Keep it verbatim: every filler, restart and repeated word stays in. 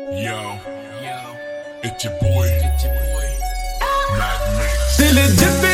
Yo, yo, it's your boy, it's your boy, Mac Mix. दिल जित